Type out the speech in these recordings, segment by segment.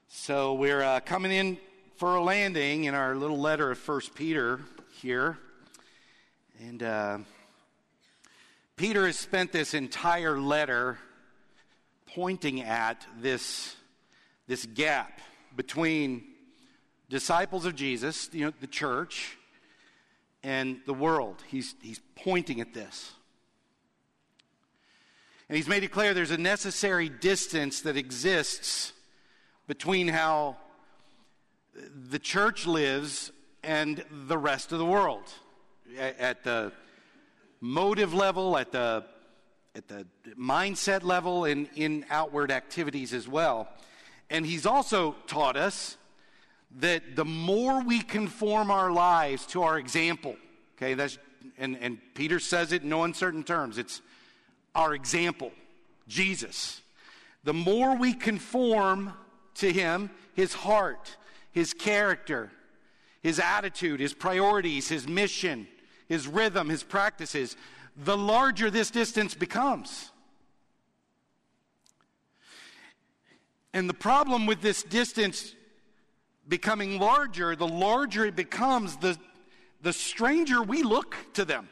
So we're coming in for a landing in our little letter of 1 Peter here. And Peter has spent this entire letter pointing at this gap between disciples of Jesus, the church, and the world. He's pointing at this. And he's made it clear there's a necessary distance that exists between how the church lives and the rest of the world. At the motive level, at the mindset level, and in outward activities as well. And he's also taught us that the more we conform our lives to our example, okay, and Peter says it in no uncertain terms, it's our example, Jesus. The more we conform to him, his heart, his character, his attitude, his priorities, his mission, his rhythm, his practices, the larger this distance becomes. And the problem with this distance becoming larger, the larger it becomes, the stranger we look to them.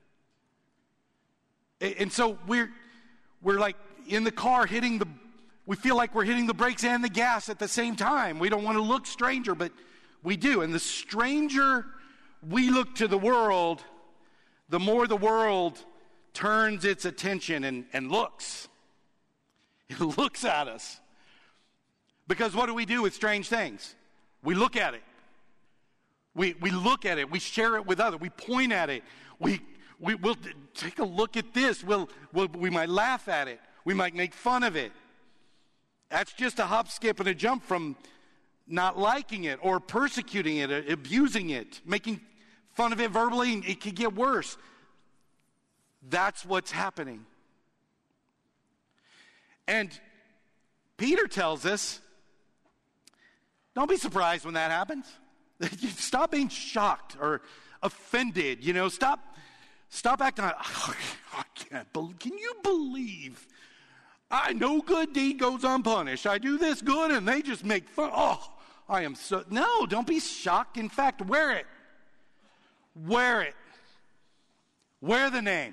And so we're like in the car we feel like we're hitting the brakes and the gas at the same time. We don't want to look stranger, but we do. And the stranger we look to the world, the more the world turns its attention and looks. It looks at us. Because what do we do with strange things? We look at it. We look at it. We share it with others. We point at it. We'll take a look at this. We might laugh at it. We might make fun of it. That's just a hop, skip, and a jump from not liking it or persecuting it, or abusing it, making fun of it verbally, and it could get worse. That's what's happening. And Peter tells us, don't be surprised when that happens. Stop being shocked or offended. Stop acting like, I can't believe, can you believe no good deed goes unpunished. I do this good and they just make fun. Oh, I am so, no, don't be shocked. In fact, wear it. Wear it. Wear the name.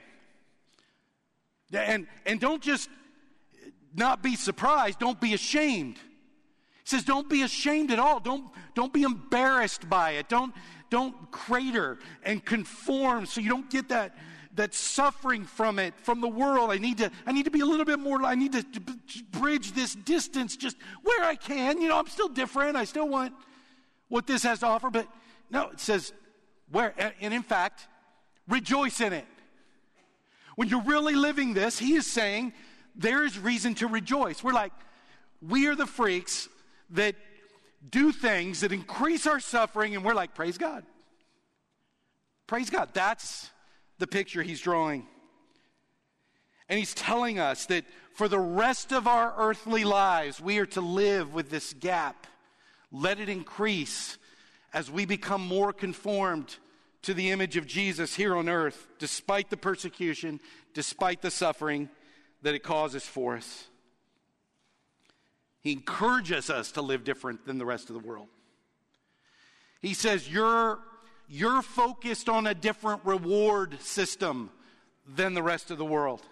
And don't just not be surprised. Don't be ashamed. He says, don't be ashamed at all. Don't be embarrassed by it. Don't crater and conform so you don't get that suffering from it, from the world. I need to be a little bit more, I need to bridge this distance just where I can. I'm still different. I still want what this has to offer. But no, it says, and in fact, rejoice in it. When you're really living this, he is saying there is reason to rejoice. We are the freaks that do things that increase our suffering, and we're like, praise God. Praise God. That's the picture he's drawing. And he's telling us that for the rest of our earthly lives, we are to live with this gap. Let it increase as we become more conformed to the image of Jesus here on earth, despite the persecution, despite the suffering that it causes for us. He encourages us to live different than the rest of the world. He says, you're focused on a different reward system than the rest of the world.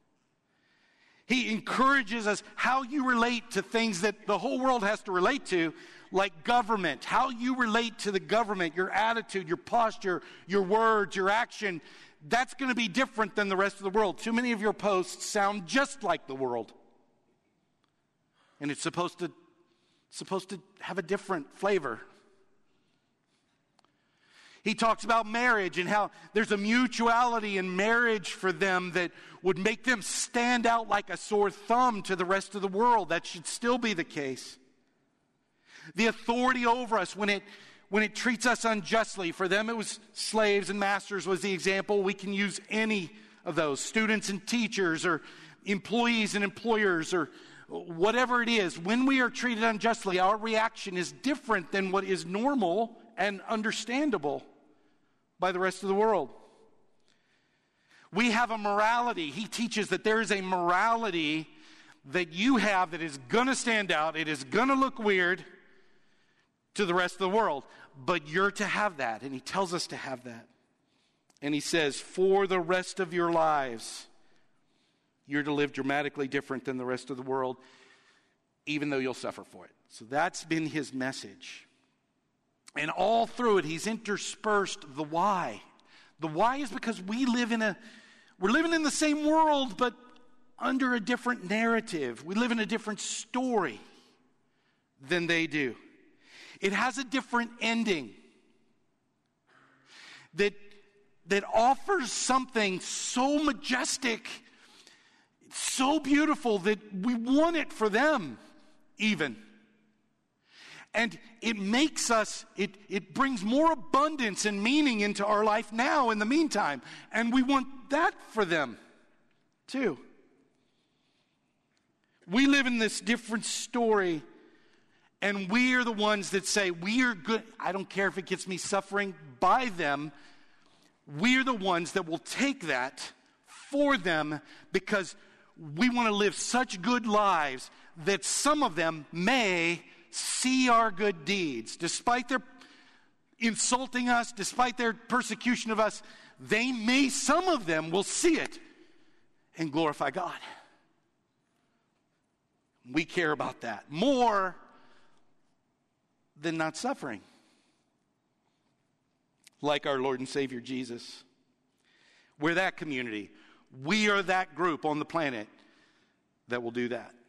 He encourages us how you relate to things that the whole world has to relate to, like government. How you relate to the government, your attitude, your posture, your words, your action, that's going to be different than the rest of the world. Too many of your posts sound just like the world. And it's supposed to have a different flavor. He talks about marriage and how there's a mutuality in marriage for them that would make them stand out like a sore thumb to the rest of the world. That should still be the case. The authority over us when it treats us unjustly. For them it was slaves, and masters was the example. We can use any of those. Students and teachers, or employees and employers, or whatever it is. When we are treated unjustly, our reaction is different than what is normal and understandable by the rest of the world. We have a morality. He teaches that there is a morality that you have that is going to stand out. It is going to look weird to the rest of the world, but you're to have that, and he tells us to have that. And he says, for the rest of your lives, you're to live dramatically different than the rest of the world, even though you'll suffer for it. So that's been his message. And all through it, he's interspersed the why. The why is because we're living in the same world, but under a different narrative. We live in a different story than they do. It has a different ending that offers something so majestic, so beautiful that we want it for them even. And it makes us, it brings more abundance and meaning into our life now in the meantime. And we want that for them too. We live in this different story, and we are the ones that say, we are good. I don't care if it gets me suffering by them. We're the ones that will take that for them because we want to live such good lives that some of them may see our good deeds. Despite their insulting us, despite their persecution of us, some of them will see it and glorify God. We care about that more than not suffering. Like our Lord and Savior Jesus. We're that community. We are that group on the planet that will do that.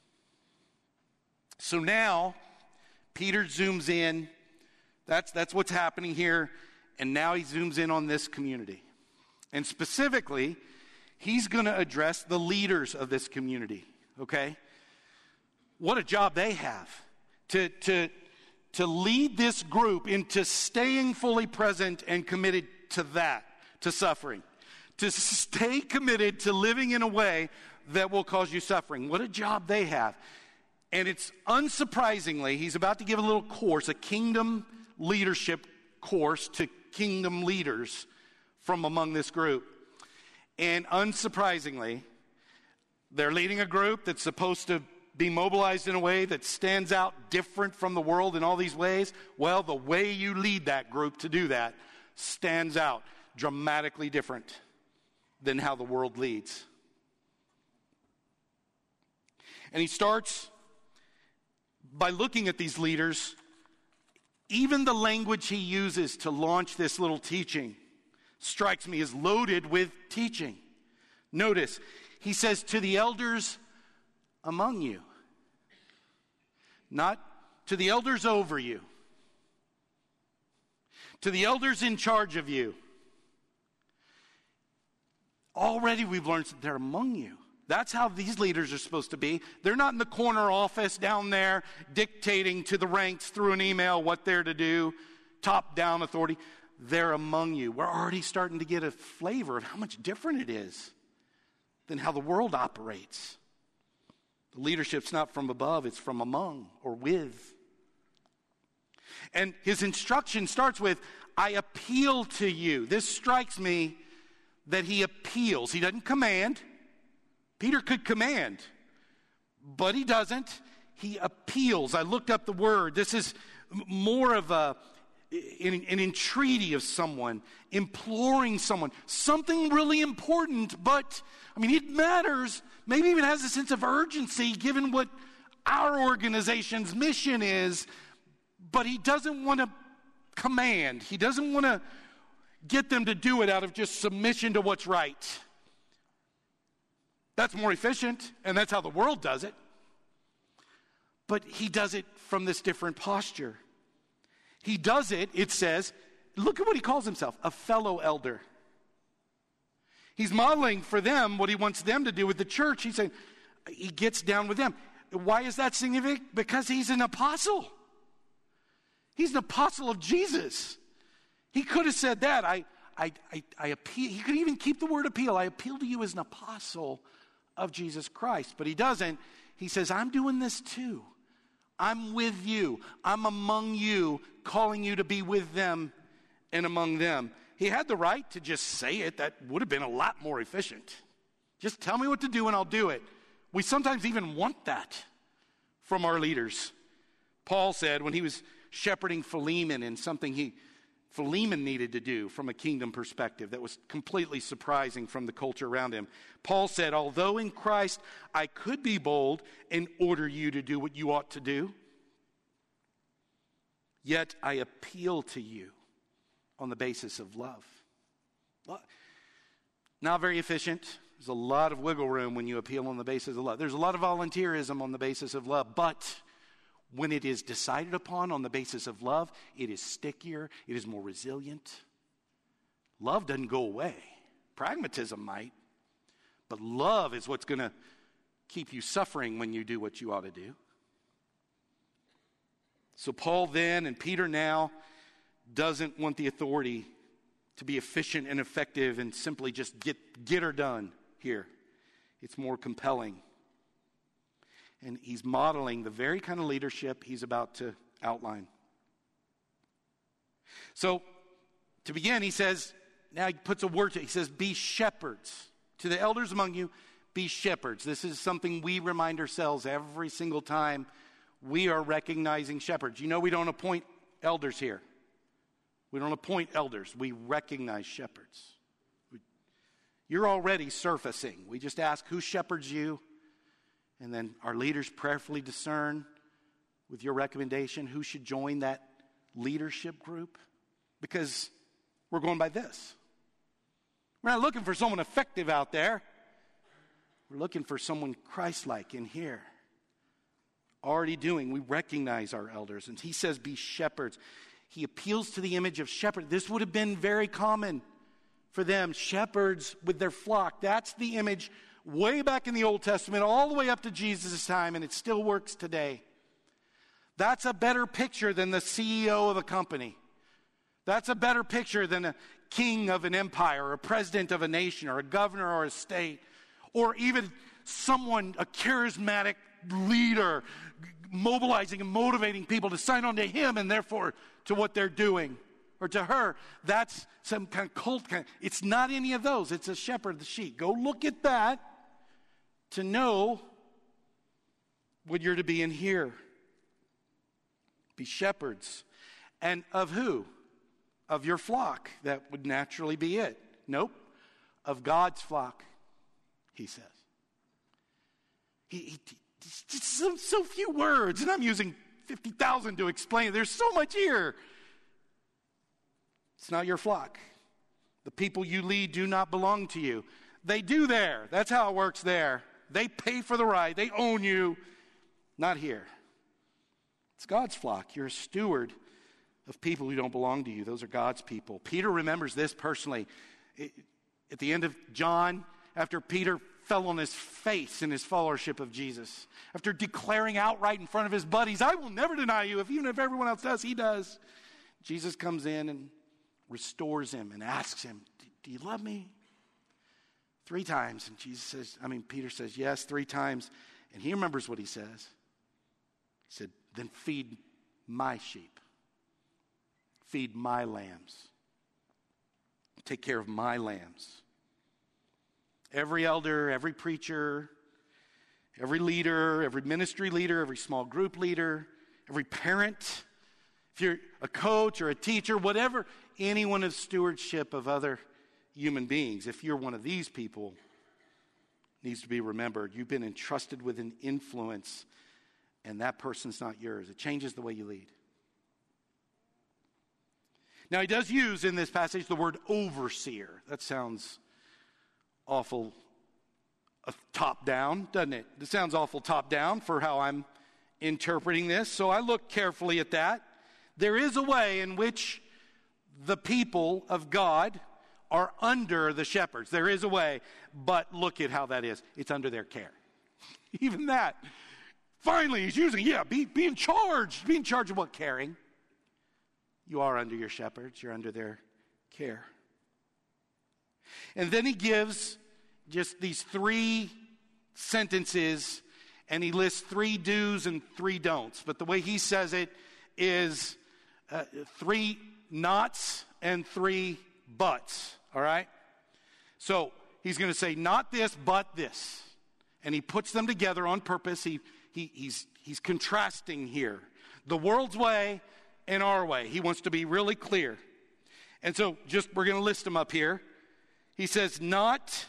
So now, Peter zooms in. That's what's happening here. And now he zooms in on this community. And specifically, he's going to address the leaders of this community. Okay? What a job they have to lead this group into staying fully present and committed to that, to suffering. To stay committed to living in a way that will cause you suffering. What a job they have. And it's unsurprisingly, he's about to give a little course, a kingdom leadership course to kingdom leaders from among this group. And unsurprisingly, they're leading a group that's supposed to be mobilized in a way that stands out different from the world in all these ways. Well, the way you lead that group to do that stands out dramatically different than how the world leads. And he starts by looking at these leaders. Even the language he uses to launch this little teaching strikes me as loaded with teaching. Notice, he says, to the elders among you. Not to the elders over you. To the elders in charge of you. Already we've learned that they're among you. That's how these leaders are supposed to be. They're not in the corner office down there dictating to the ranks through an email what they're to do, top-down authority. They're among you. We're already starting to get a flavor of how much different it is than how the world operates. The leadership's not from above, it's from among or with. And his instruction starts with, I appeal to you. This strikes me that he appeals. He doesn't command. Peter could command, but he doesn't. He appeals. I looked up the word. This is more of an entreaty of someone, imploring someone, something really important, but, it matters. Maybe even has a sense of urgency given what our organization's mission is, but he doesn't want to command. He doesn't want to get them to do it out of just submission to what's right. That's more efficient, and that's how the world does it. But he does it from this different posture. He does it, it says, look at what he calls himself, a fellow elder. He's modeling for them what he wants them to do with the church. He's saying, he gets down with them. Why is that significant? Because he's an apostle. He's an apostle of Jesus. He could have said that. I appeal. He could even keep the word appeal. I appeal to you as an apostle of Jesus Christ. But he doesn't. He says, I'm doing this too. I'm with you. I'm among you, calling you to be with them and among them. He had the right to just say it. That would have been a lot more efficient. Just tell me what to do and I'll do it. We sometimes even want that from our leaders. Paul said when he was shepherding Philemon in something Philemon needed to do from a kingdom perspective that was completely surprising from the culture around him. Paul said, although in Christ I could be bold and order you to do what you ought to do, yet I appeal to you on the basis of love. Not very efficient. There's a lot of wiggle room when you appeal on the basis of love. There's a lot of volunteerism on the basis of love, but when it is decided upon on the basis of love, it is stickier, it is more resilient. Love doesn't go away. Pragmatism might, but love is what's going to keep you suffering when you do what you ought to do. So Paul then and Peter now doesn't want the authority to be efficient and effective and simply just get her done here. It's more compelling. And he's modeling the very kind of leadership he's about to outline. So, to begin, he says, now he puts a word to it. He says, be shepherds. To the elders among you, be shepherds. This is something we remind ourselves every single time we are recognizing shepherds. You know, we don't appoint elders here. We don't appoint elders. We recognize shepherds. You're already surfacing. We just ask who shepherds you. And then our leaders prayerfully discern with your recommendation who should join that leadership group. Because we're going by this. We're not looking for someone effective out there. We're looking for someone Christ-like in here. Already doing, we recognize our elders. And he says be shepherds. He appeals to the image of shepherd. This would have been very common for them. Shepherds with their flock. That's the image way back in the Old Testament, all the way up to Jesus' time, and it still works today. That's a better picture than the CEO of a company. That's a better picture than a king of an empire, or a president of a nation, or a governor or a state, or even someone, a charismatic leader, mobilizing and motivating people to sign on to him and therefore to what they're doing. Or to her, that's some kind of cult. It's not any of those. It's a shepherd of the sheep. Go look at that to know what you're to be in here. Be shepherds. And of who? Of your flock. That would naturally be it. Nope. Of God's flock, he says. So few words, and I'm using 50,000 to explain. There's so much here. It's not your flock. The people you lead do not belong to you. They do there. That's how it works there. They pay for the ride. They own you. Not here. It's God's flock. You're a steward of people who don't belong to you. Those are God's people. Peter remembers this personally. At the end of John, after Peter fell on his face in his followership of Jesus, after declaring outright in front of his buddies, I will never deny you. Even if everyone else does, he does. Jesus comes in and restores him and asks him, do you love me? 3 times. And Peter says, yes, 3 times. And he remembers what he says. He said, then feed my sheep. Feed my lambs. Take care of my lambs. Every elder, every preacher, every leader, every ministry leader, every small group leader, every parent, if you're a coach or a teacher, whatever, anyone of stewardship of other human beings, if you're one of these people, needs to be remembered. You've been entrusted with an influence, and that person's not yours. It changes the way you lead. Now, he does use in this passage the word overseer. That sounds awful top down, doesn't it? It sounds awful top down for how I'm interpreting this. So I look carefully at that. There is a way in which the people of God are under the shepherds. There is a way, but look at how that is. It's under their care. Even that. Finally, he's using, be in charge. Be in charge of what? Caring. You are under your shepherds. You're under their care. And then he gives just these 3 sentences, and he lists 3 do's and 3 don'ts. But the way he says it is 3 nots and 3 buts. All right? So he's going to say, not this, but this. And he puts them together on purpose. He's contrasting here. The world's way and our way. He wants to be really clear. And so we're going to list them up here. He says, not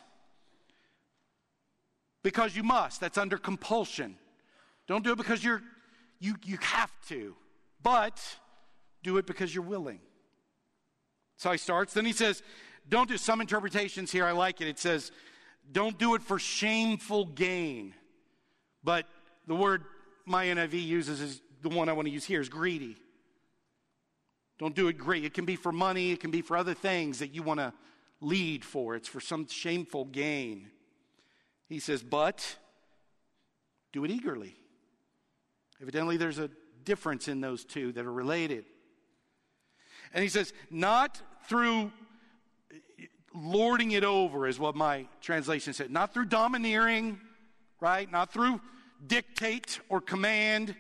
because you must. That's under compulsion. Don't do it because you have to. But do it because you're willing. That's how he starts. Then he says, don't do some interpretations here. I like it. It says, don't do it for shameful gain. But the word my NIV uses is the one I want to use here is greedy. Don't do it greedy. It can be for money. It can be for other things that you want to lead for. It's for some shameful gain. He says, but do it eagerly. Evidently, there's a difference in those two that are related. And he says, not through lording it over is what my translation said. Not through domineering, right? Not through dictate or command,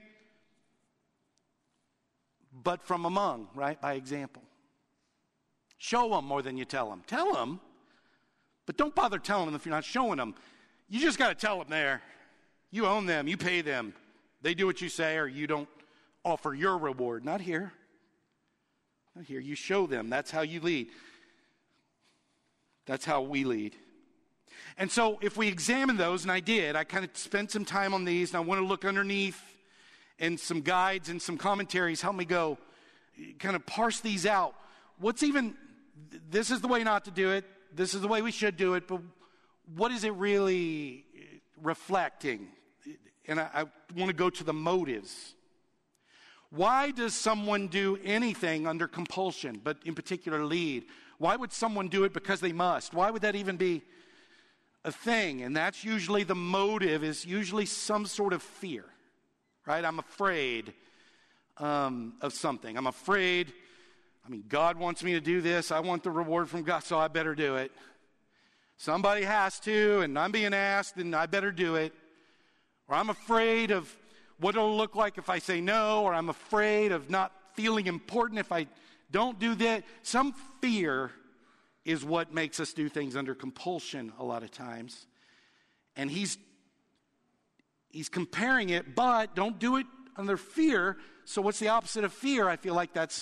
but from among, right? By example. Show them more than you tell them. Tell them, but don't bother telling them if you're not showing them. You just got to tell them there. You own them. You pay them. They do what you say or you don't offer your reward. Not here. Not here. You show them. That's how you lead. That's how we lead. And so if we examine those, and I did, I kind of spent some time on these, and I want to look underneath, and some guides and some commentaries help me go, kind of parse these out. This is the way not to do it, this is the way we should do it, but what is it really reflecting? And I want to go to the motives. Why does someone do anything under compulsion, but in particular lead? Why would someone do it because they must? Why would that even be a thing? And that's usually the motive is usually some sort of fear, right? I'm afraid of something. I'm afraid, God wants me to do this. I want the reward from God, so I better do it. Somebody has to, and I'm being asked, and I better do it. Or I'm afraid of what it'll look like if I say no, or I'm afraid of not feeling important if I don't do that. Some fear is what makes us do things under compulsion a lot of times. And he's comparing it, but don't do it under fear. So what's the opposite of fear? I feel like that's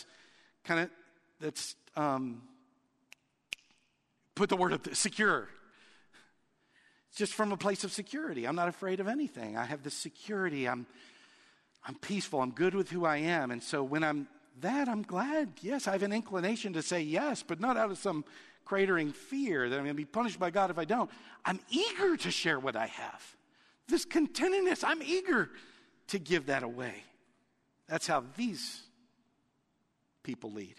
put the word up there, secure. It's just from a place of security. I'm not afraid of anything. I have this security. I'm peaceful. I'm good with who I am. And so when I'm glad. Yes, I have an inclination to say yes, but not out of some cratering fear that I'm going to be punished by God if I don't. I'm eager to share what I have. This contentedness, I'm eager to give that away. That's how these people lead.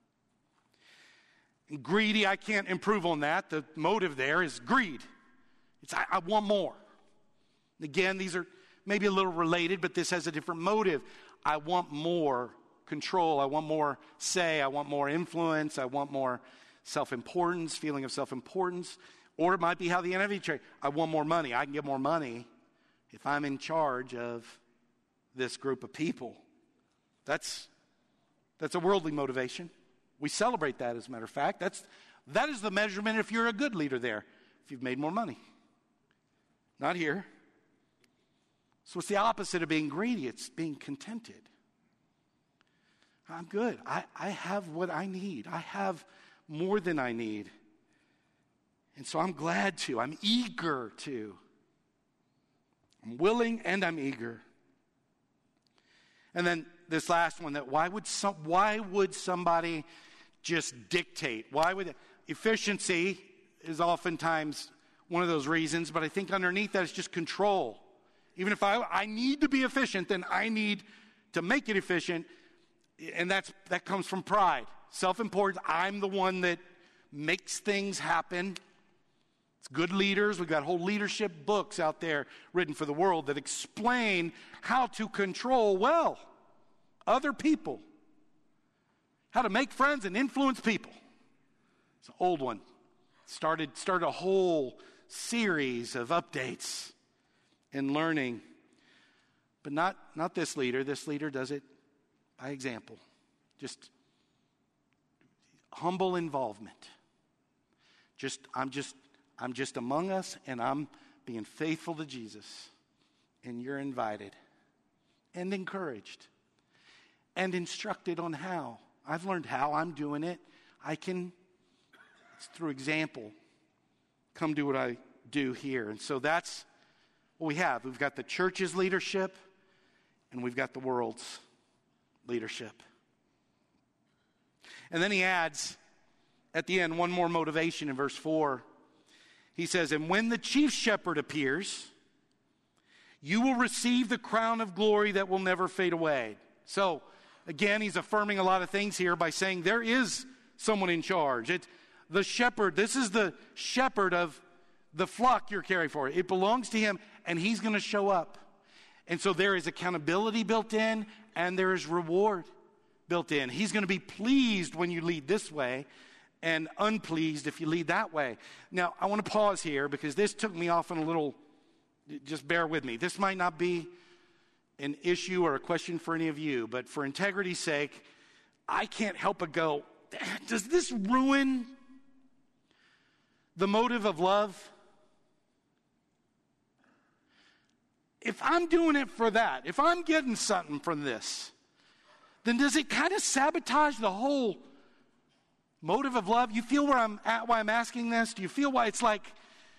And greedy, I can't improve on that. The motive there is greed. It's I want more. Again, these are maybe a little related, but this has a different motive. I want more control. I want more say. I want more influence. I want more self-importance, feeling of self-importance. Or it might be how the NIV trade. I want more money. I can get more money if I'm in charge of this group of people. That's a worldly motivation. We celebrate that, as a matter of fact. That is the measurement if you're a good leader there, if you've made more money. Not here. So it's the opposite of being greedy. It's being contented. I'm good. I have what I need. I have more than I need. And so I'm glad to. I'm eager to. I'm willing and I'm eager. And then this last one, that why would somebody just dictate? Efficiency is oftentimes one of those reasons, but I think underneath that is just control. Even if I need to be efficient, then I need to make it efficient. And that comes from pride. Self-importance. I'm the one that makes things happen. It's good leaders. We've got whole leadership books out there written for the world that explain how to control well other people. How to make friends and influence people. It's an old one. Started a whole series of updates and learning. But not this leader. This leader does it by example. Just humble involvement. I'm just among us, and I'm being faithful to Jesus, and you're invited and encouraged and instructed on how. I've learned how. I'm doing it. It's through example, come do what I do here. And so that's what we have. We've got the church's leadership, and we've got the world's leadership. And then he adds at the end one more motivation in verse 4. He says, and when the chief shepherd appears, you will receive the crown of glory that will never fade away. So, again, he's affirming a lot of things here by saying there is someone in charge. It's the shepherd. This is the shepherd of the flock you're caring for. It belongs to him, and he's going to show up. And so there is accountability built in, and there is reward built in. He's going to be pleased when you lead this way, and unpleased if you lead that way. Now, I want to pause here because this took me off on a little, just bear with me. This might not be an issue or a question for any of you, but for integrity's sake, I can't help but go, does this ruin the motive of love? If I'm doing it for that, if I'm getting something from this, then does it kind of sabotage the whole motive of love? You feel where I'm at, why I'm asking this? Do you feel why it's like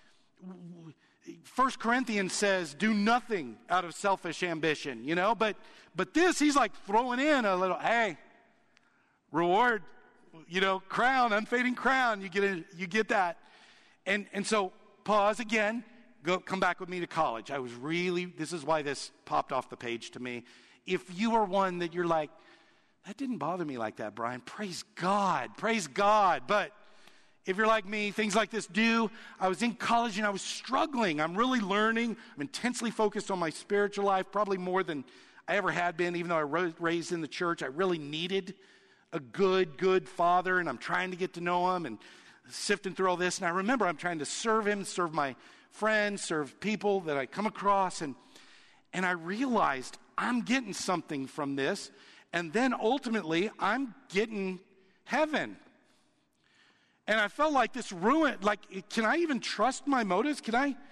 1 Corinthians says, do nothing out of selfish ambition, you know? But this, he's like throwing in a little, hey, reward, you know, crown, unfading crown, you get that. And so pause again, come back with me to college. This is why this popped off the page to me. If you are one that you're like, that didn't bother me like that, Brian. Praise God. But if you're like me, things like this do. I was in college and I was struggling. I'm really learning. I'm intensely focused on my spiritual life, probably more than I ever had been, even though I was raised in the church. I really needed a good father, and I'm trying to get to know him and sifting through all this. And I remember I'm trying to serve him, serve my friends, serve people that I come across. And I realized I'm getting something from this. And then ultimately, I'm getting heaven. And I felt like this ruined, like, can I even trust my motives? Can I?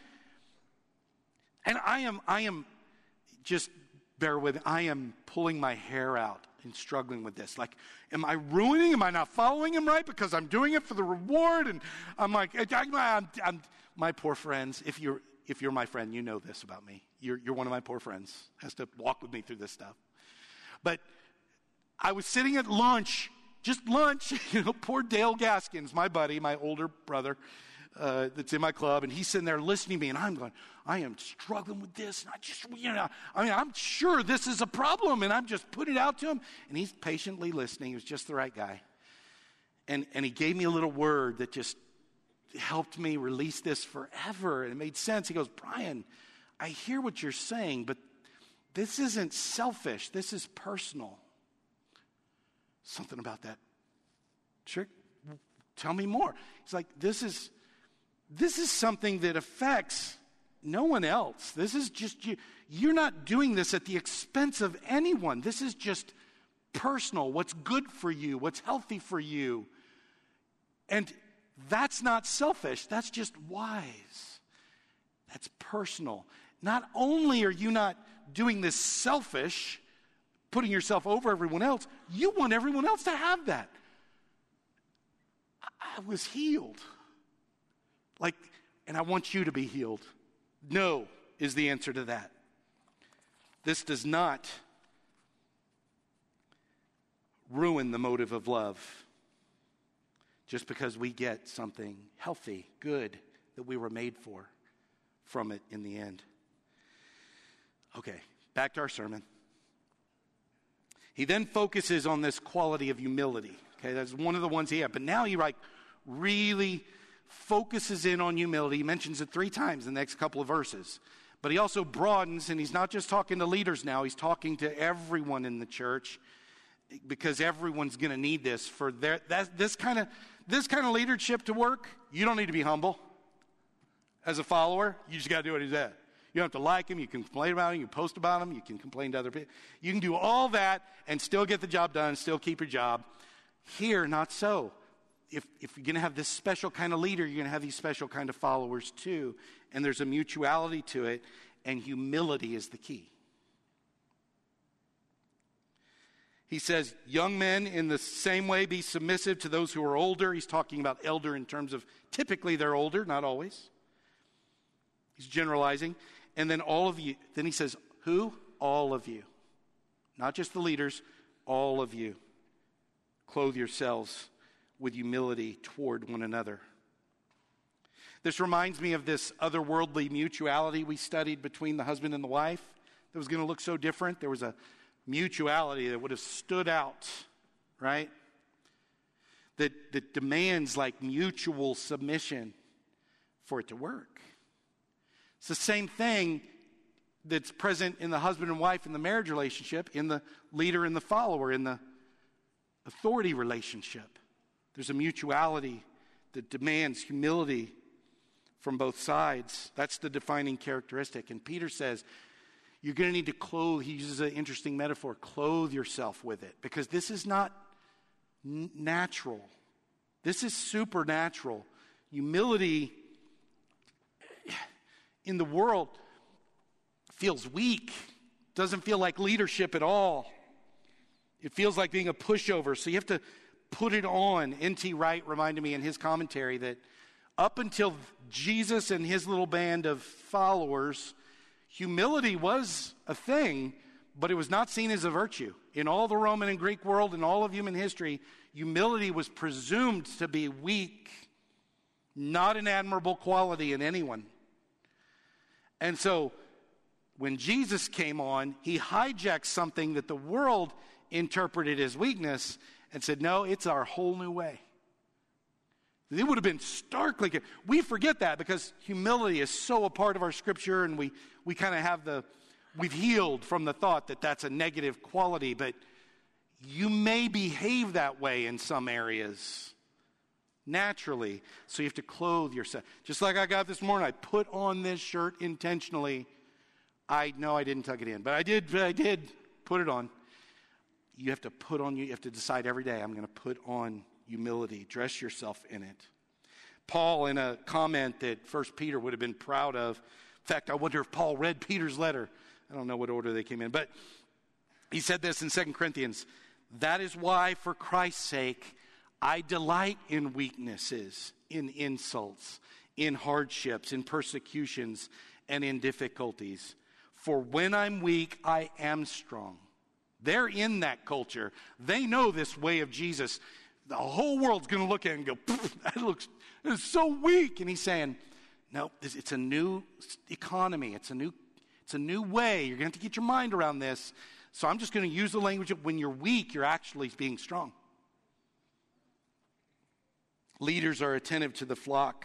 And I am, just bear with me, I am pulling my hair out and struggling with this. Like, am I I not following him right because I'm doing it for the reward? And I'm like, I'm my poor friends, if you're my friend, you know this about me. You're one of my poor friends, has to walk with me through this stuff. But I was sitting at lunch, you know, poor Dale Gaskins, my buddy, my older brother, that's in my club, and he's sitting there listening to me, and I'm going, I am struggling with this, and I'm sure this is a problem, and I'm just putting it out to him, and he's patiently listening. He was just the right guy. And he gave me a little word that just helped me release this forever, and it made sense. He goes, Brian, I hear what you're saying, but this isn't selfish. This is personal. Something about that. Sure, tell me more. He's like, this is something that affects no one else. This is just you. You're not doing this at the expense of anyone. This is just personal. What's good for you, what's healthy for you. And that's not selfish. That's just wise. That's personal. Not only are you not doing this selfish, putting yourself over everyone else, you want everyone else to have that. I was healed. And I want you to be healed. No is the answer to that. This does not ruin the motive of love just because we get something healthy, good, that we were made for from it in the end. Okay, back to our sermon. He then focuses on this quality of humility. Okay, that's one of the ones he had. But now he really focuses in on humility. He mentions it 3 times in the next couple of verses. But he also broadens, and he's not just talking to leaders now. He's talking to everyone in the church, because everyone's going to need this for this kind of leadership to work. You don't need to be humble as a follower. You just got to do what he said. You don't have to like him. You can complain about him. You can post about him. You can complain to other people. You can do all that and still get the job done, still keep your job. Here, not so. if you're going to have this special kind of leader, you're going to have these special kind of followers too. And there's a mutuality to it, and humility is the key. He says, young men, in the same way, be submissive to those who are older. He's talking about elder in terms of typically they're older, not always. He's generalizing. And then all of you. Then he says, who? All of you. Not just the leaders, all of you. Clothe yourselves with humility toward one another. This reminds me of this otherworldly mutuality we studied between the husband and the wife that was going to look so different. There was a mutuality that would have stood out, right? That demands like mutual submission for it to work. It's the same thing that's present in the husband and wife in the marriage relationship, in the leader and the follower, in the authority relationship. There's a mutuality that demands humility from both sides. That's the defining characteristic. And Peter says, you're going to need to clothe, he uses an interesting metaphor, clothe yourself with it. Because this is not natural. This is supernatural. Humility in the world feels weak. Doesn't feel like leadership at all. It feels like being a pushover. So you have to put it on. N.T. Wright reminded me in his commentary that up until Jesus and his little band of followers, humility was a thing, but it was not seen as a virtue. In all the Roman and Greek world and all of human history, humility was presumed to be weak, not an admirable quality in anyone. And so when Jesus came on, he hijacked something that the world interpreted as weakness and said, no, it's our whole new way. It would have been starkly. We forget that because humility is so a part of our scripture, and we kind of have we've healed from the thought that that's a negative quality, but you may behave that way in some areas naturally. So you have to clothe yourself. Just like I got this morning, I put on this shirt intentionally. I know I didn't tuck it in, but I did put it on. You have to decide every day, I'm going to put on humility. Dress yourself in it. Paul, in a comment that 1 Peter would have been proud of, in fact, I wonder if Paul read Peter's letter. I don't know what order they came in, but he said this in 2 Corinthians, that is why, for Christ's sake, I delight in weaknesses, in insults, in hardships, in persecutions, and in difficulties. For when I'm weak, I am strong. They're in that culture. They know this way of Jesus. The whole world's going to look at it and go, that is so weak. And he's saying, no, it's a new economy. It's a new way. You're going to have to get your mind around this. So I'm just going to use the language of when you're weak, you're actually being strong. Leaders are attentive to the flock,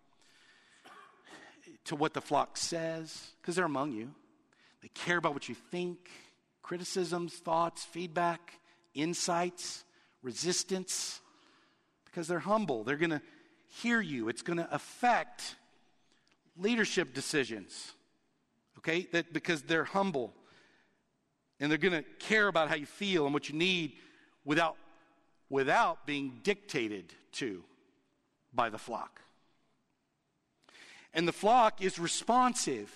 to what the flock says, because they're among you. They care about what you think, criticisms, thoughts, feedback, insights, resistance, because they're humble. They're going to hear you. It's going to affect leadership decisions, okay? Because they're humble, and they're going to care about how you feel and what you need without being dictated to by the flock. And the flock is responsive.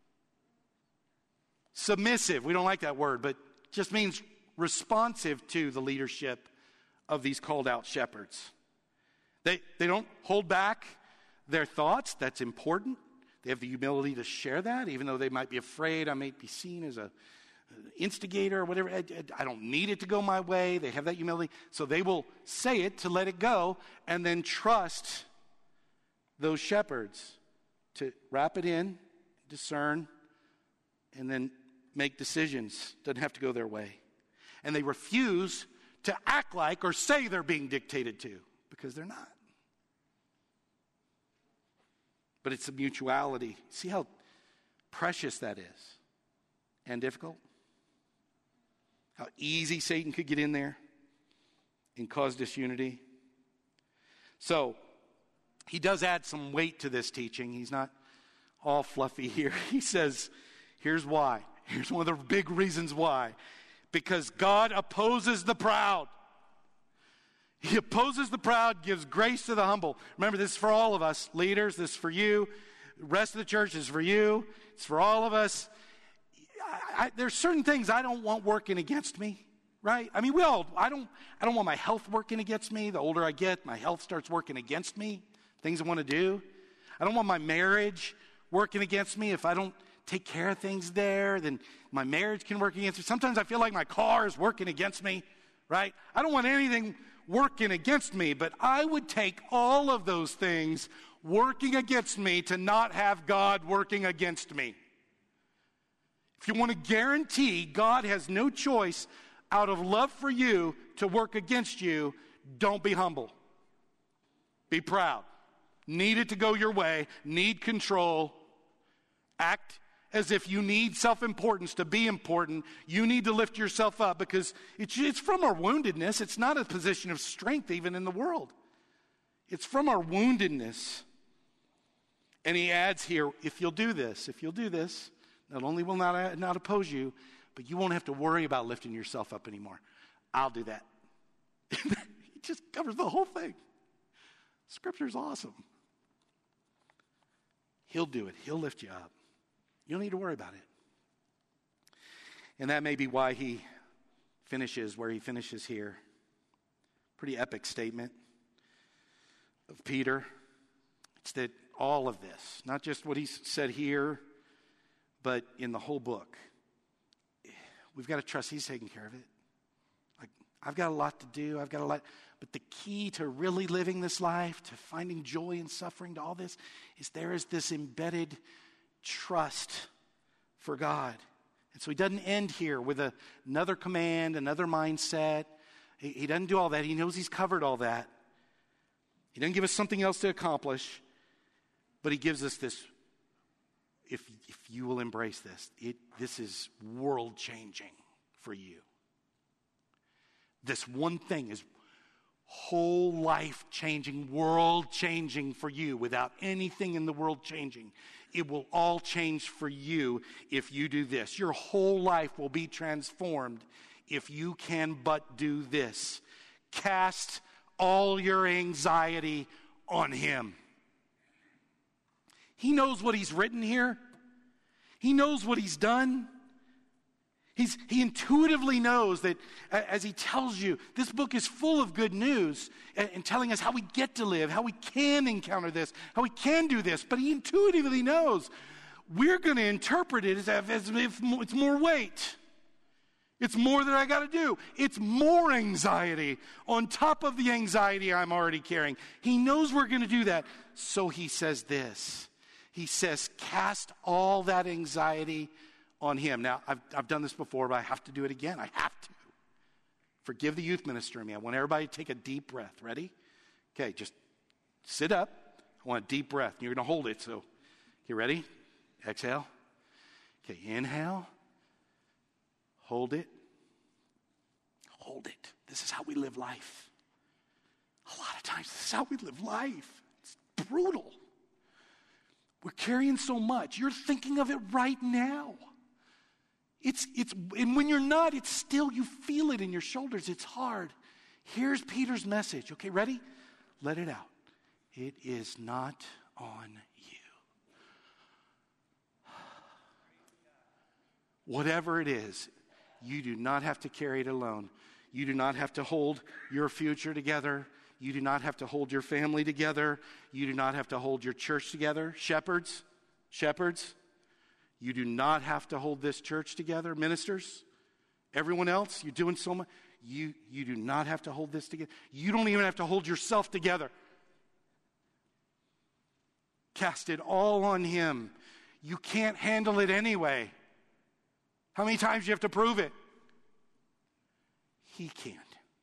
Submissive, we don't like that word, but just means responsive to the leadership of these called out shepherds. They don't hold back their thoughts. That's important. They have the humility to share that, even though they might be afraid I may be seen as an instigator or whatever. I don't need it to go my way. They have that humility. So they will say it to let it go and then trust those shepherds to wrap it in, discern, and then make decisions. Doesn't have to go their way. And they refuse to act like or say they're being dictated to, because they're not. But it's a mutuality. See how precious that is and difficult? How easy Satan could get in there and cause disunity. So he does add some weight to this teaching. He's not all fluffy here. He says, here's why. Here's one of the big reasons why. Because God opposes the proud. He opposes the proud, gives grace to the humble. Remember, this is for all of us. Leaders, this is for you. The rest of the church is for you. It's for all of us. There's certain things I don't want working against me, right? I mean, I don't want my health working against me. The older I get, my health starts working against me, things I want to do. I don't want my marriage working against me. If I don't take care of things there, then my marriage can work against me. Sometimes I feel like my car is working against me, right? I don't want anything working against me, but I would take all of those things working against me to not have God working against me. If you want to guarantee God has no choice out of love for you to work against you, don't be humble. Be proud. Need it to go your way. Need control. Act as if you need self-importance to be important. You need to lift yourself up because it's from our woundedness. It's not a position of strength even in the world. It's from our woundedness. And he adds here, if you'll do this, not only will not oppose you, but you won't have to worry about lifting yourself up anymore. I'll do that. He just covers the whole thing. Scripture's awesome. He'll do it. He'll lift you up. You don't need to worry about it. And that may be why he finishes where he finishes here. Pretty epic statement of Peter. It's that all of this, not just what he said here, but in the whole book, we've got to trust he's taking care of it. Like, I've got a lot to do. But the key to really living this life, to finding joy in suffering, to all this, is there is this embedded trust for God. And so he doesn't end here with another command, another mindset. He doesn't do all that. He knows he's covered all that. He doesn't give us something else to accomplish, but he gives us this, if you will embrace this, this is world-changing for you. This one thing is whole life-changing, world-changing for you without anything in the world changing. It will all change for you if you do this. Your whole life will be transformed if you can but do this. Cast all your anxiety on him. He knows what he's written here. He knows what he's done. He intuitively knows that as he tells you, this book is full of good news and telling us how we get to live, how we can encounter this, how we can do this. But he intuitively knows we're going to interpret it as if it's more weight. It's more that I got to do. It's more anxiety on top of the anxiety I'm already carrying. He knows we're going to do that. So he says this. He says, cast all that anxiety on him. Now, I've done this before, but I have to do it again. I have to. Forgive the youth minister in me. I want everybody to take a deep breath. Ready? Okay, just sit up. I want a deep breath. You're going to hold it. So, okay, ready? Exhale. Okay, inhale. Hold it. Hold it. This is how we live life. A lot of times, this is how we live life. It's brutal. We're carrying so much. You're thinking of it right now. And when you're not, it's still, you feel it in your shoulders. It's hard. Here's Peter's message. Okay, ready? Let it out. It is not on you. Whatever it is, you do not have to carry it alone. You do not have to hold your future together. You do not have to hold your family together. You do not have to hold your church together. Shepherds, you do not have to hold this church together. Ministers, everyone else, you're doing so much. You do not have to hold this together. You don't even have to hold yourself together. Cast it all on him. You can't handle it anyway. How many times do you have to prove it? He can't.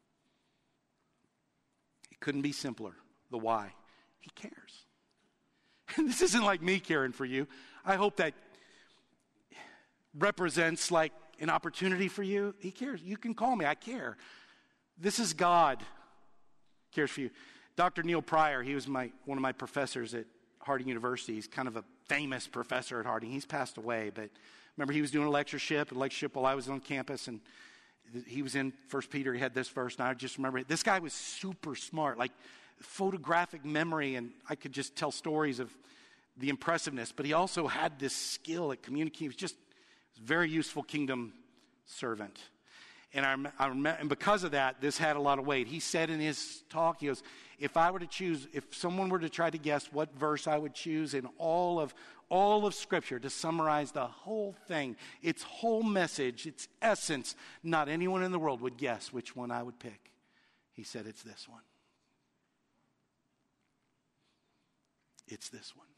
It couldn't be simpler. The why. He cares. And this isn't like me caring for you. I hope that represents like an opportunity for you. He cares. You can call me. I care. This is God cares for you. Dr. Neil Pryor, he was one of my professors at Harding University. He's kind of a famous professor at Harding. He's passed away, but remember he was doing a lectureship while I was on campus, and he was in 1 Peter, he had this verse, and I just remember it. This guy was super smart, like photographic memory, and I could just tell stories of the impressiveness, but he also had this skill at communicating. He was just a very useful kingdom servant. And and because of that, this had a lot of weight. He said in his talk, he goes, if someone were to try to guess what verse I would choose in all of Scripture to summarize the whole thing, its whole message, its essence, not anyone in the world would guess which one I would pick. He said, it's this one. It's this one.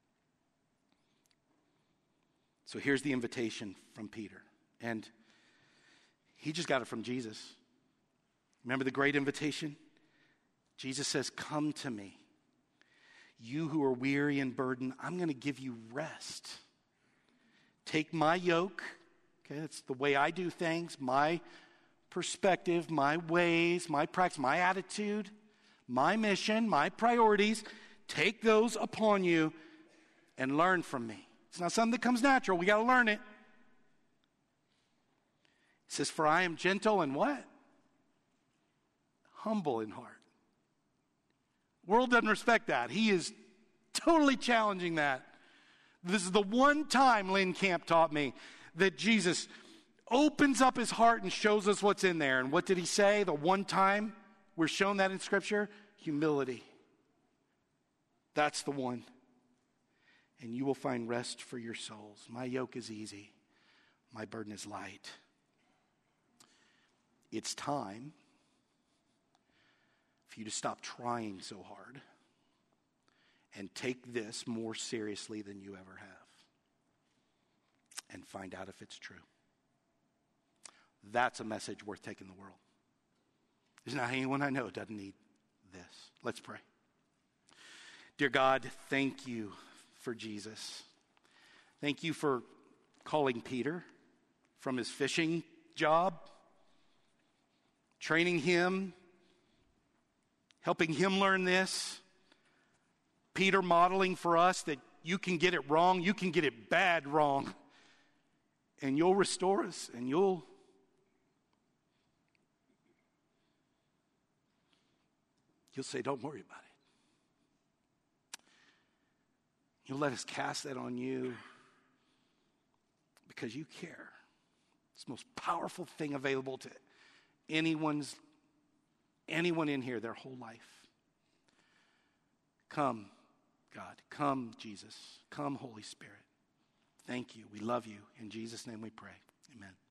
So here's the invitation from Peter. And he just got it from Jesus. Remember the great invitation? Jesus says, come to me. You who are weary and burdened, I'm going to give you rest. Take my yoke. Okay, that's the way I do things, my perspective, my ways, my practice, my attitude, my mission, my priorities. Take those upon you and learn from me. It's not something that comes natural. We got to learn it. It says, for I am gentle and what? Humble in heart. World doesn't respect that. He is totally challenging that. This is the one time, Lynn Camp taught me, that Jesus opens up his heart and shows us what's in there. And what did he say? The one time we're shown that in Scripture? Humility. That's the one. And you will find rest for your souls. My yoke is easy. My burden is light. It's time for you to stop trying so hard and take this more seriously than you ever have and find out if it's true. That's a message worth taking the world. There's not anyone I know who doesn't need this. Let's pray. Dear God, thank you for Jesus. Thank you for calling Peter from his fishing job, training him, helping him learn this. Peter modeling for us that you can get it wrong, you can get it bad wrong, and you'll restore us, and you'll say, don't worry about it. You'll let us cast that on you because you care. It's the most powerful thing available to anyone in here their whole life. Come, God. Come, Jesus. Come, Holy Spirit. Thank you. We love you. In Jesus' name we pray. Amen.